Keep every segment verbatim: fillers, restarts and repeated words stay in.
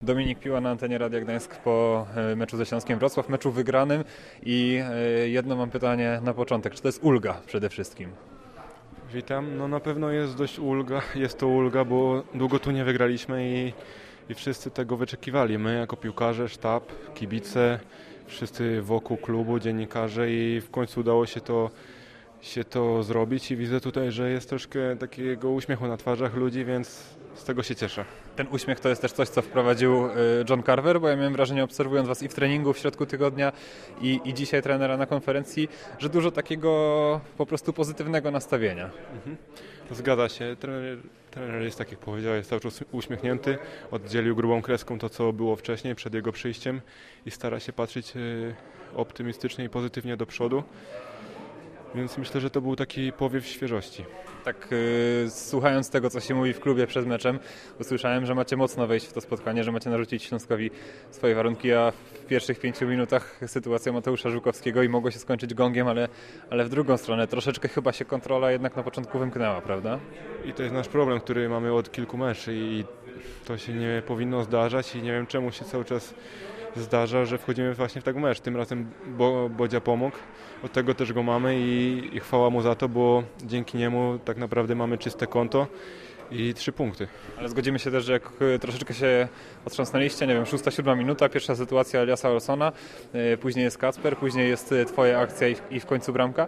Dominik Piła na antenie Radia Gdańsk po meczu ze Śląskiem Wrocław, meczu wygranym i jedno mam pytanie na początek. Czy to jest ulga przede wszystkim? Witam. No na pewno jest dość ulga, jest to ulga, bo długo tu nie wygraliśmy i, i wszyscy tego wyczekiwali. My jako piłkarze, sztab, kibice, wszyscy wokół klubu, dziennikarze i w końcu udało się to, się to zrobić i widzę tutaj, że jest troszkę takiego uśmiechu na twarzach ludzi, więc z tego się cieszę. Ten uśmiech to jest też coś, co wprowadził John Carver, bo ja miałem wrażenie, obserwując Was i w treningu w środku tygodnia i, i dzisiaj trenera na konferencji, że dużo takiego po prostu pozytywnego nastawienia. Mhm. Zgadza się. Trener, trener jest, tak jak powiedziałeś, cały czas uśmiechnięty, oddzielił grubą kreską to, co było wcześniej, przed jego przyjściem i stara się patrzeć optymistycznie i pozytywnie do przodu. Więc myślę, że to był taki powiew świeżości. Tak, yy, słuchając tego, co się mówi w klubie przed meczem, usłyszałem, że macie mocno wejść w to spotkanie, że macie narzucić Śląskowi swoje warunki, a w pierwszych pięciu minutach sytuacja Mateusza Żukowskiego i mogło się skończyć gongiem, ale, ale w drugą stronę troszeczkę chyba się kontrola jednak na początku wymknęła, prawda? I to jest nasz problem, który mamy od kilku meczy i to się nie powinno zdarzać i nie wiem, czemu się cały czas zdarza, że wchodzimy właśnie w taki mecz. Tym razem Bo, Bodzia pomógł, od tego też go mamy i, i chwała mu za to, bo dzięki niemu tak naprawdę mamy czyste konto i trzy punkty. Ale zgodzimy się też, że jak troszeczkę się otrząsnęliście, nie wiem, szósta, siódma minuta, pierwsza sytuacja Eliasa Olsona, później jest Kacper, później jest twoja akcja i w, i w końcu bramka.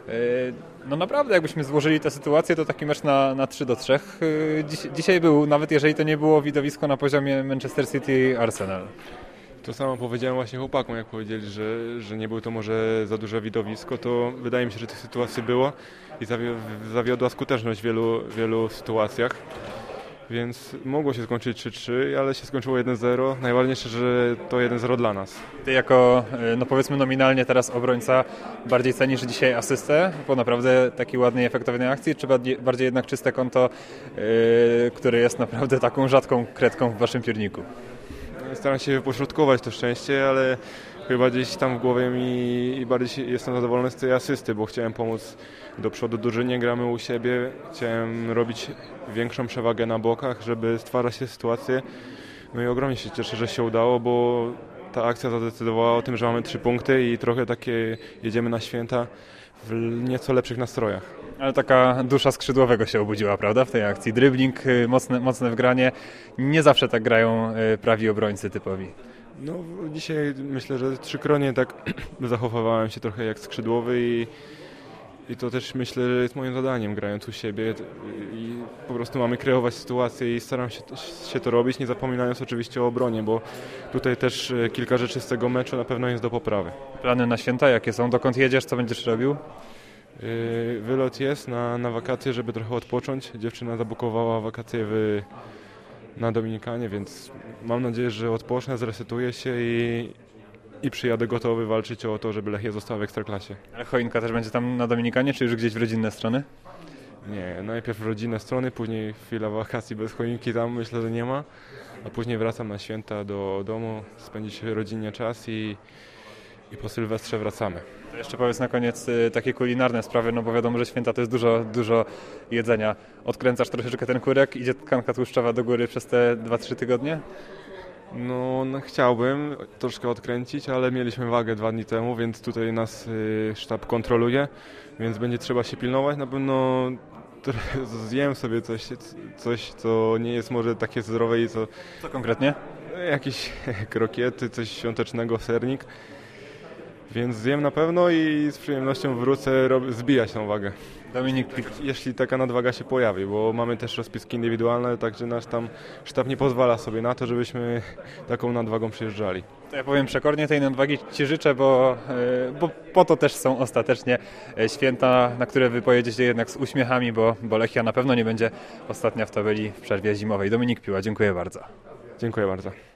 No naprawdę, jakbyśmy złożyli tę sytuację, to taki mecz na, na trzy do trzech Dziś, dzisiaj był, nawet jeżeli to nie było widowisko na poziomie Manchester City i Arsenal. To samo powiedziałem właśnie chłopakom, jak powiedzieli, że, że nie było to może za duże widowisko, to wydaje mi się, że tych sytuacji było i zawiodła skuteczność w wielu, wielu sytuacjach. Więc mogło się skończyć trzy trzy, ale się skończyło jeden zero. Najważniejsze, że to jeden zero dla nas. Ty jako, no powiedzmy nominalnie teraz obrońca, bardziej cenisz dzisiaj asystę po naprawdę takiej ładnej, efektownej akcji, czy bardziej jednak czyste konto, yy, które jest naprawdę taką rzadką kredką w waszym piórniku? Staram się pośrodkować to szczęście, ale chyba gdzieś tam w głowie mi i bardziej jestem zadowolony z tej asysty, bo chciałem pomóc do przodu drużynie, gramy u siebie, chciałem robić większą przewagę na bokach, żeby stwarzać te sytuacje. No i ogromnie się cieszę, że się udało, bo ta akcja zadecydowała o tym, że mamy trzy punkty i trochę takie jedziemy na święta w nieco lepszych nastrojach. Ale taka dusza skrzydłowego się obudziła, prawda, w tej akcji. Dribbling, mocne, mocne wgranie. Nie zawsze tak grają prawi obrońcy typowi. No dzisiaj myślę, że trzykronie tak zachowywałem się trochę jak skrzydłowy i, i to też myślę, że jest moim zadaniem, grając u siebie i po prostu mamy kreować sytuację i staram się, się to robić, nie zapominając oczywiście o obronie, bo tutaj też kilka rzeczy z tego meczu na pewno jest do poprawy. Plany na święta jakie są? Dokąd jedziesz? Co będziesz robił? Wylot jest na, na wakacje, żeby trochę odpocząć. Dziewczyna zabukowała wakacje w, na Dominikanie, więc mam nadzieję, że odpocznę, zresetuję się i, i przyjadę gotowy walczyć o to, żeby Lechia została w Ekstraklasie. Ale choinka też będzie tam na Dominikanie, czy już gdzieś w rodzinne strony? Nie, najpierw rodzinne strony, później chwila wakacji bez choinki, tam myślę, że nie ma, a później wracam na święta do domu, spędzić rodzinnie czas i, i po Sylwestrze wracamy. To jeszcze powiedz na koniec y, takie kulinarne sprawy, no bo wiadomo, że święta to jest dużo, dużo jedzenia. Odkręcasz troszeczkę ten kurek, idzie tkanka tłuszczowa do góry przez te dwa trzy tygodnie? No, no chciałbym troszkę odkręcić, ale mieliśmy wagę dwa dni temu, więc tutaj nas y, sztab kontroluje, więc będzie trzeba się pilnować. Na pewno zjem sobie coś, coś, co nie jest może takie zdrowe i co... Co konkretnie? Jakieś krokiety, coś świątecznego, sernik. Więc zjem na pewno i z przyjemnością wrócę zbijać tą wagę. Dominik, jeśli taka nadwaga się pojawi, bo mamy też rozpiski indywidualne, także nasz tam sztab nie pozwala sobie na to, żebyśmy taką nadwagą przyjeżdżali. To ja powiem przekornie, tej nadwagi Ci życzę, bo, bo po to też są ostatecznie święta, na które Wy pojedziecie jednak z uśmiechami, bo, bo Lechia na pewno nie będzie ostatnia w tabeli w przerwie zimowej. Dominik Piła, dziękuję bardzo. Dziękuję bardzo.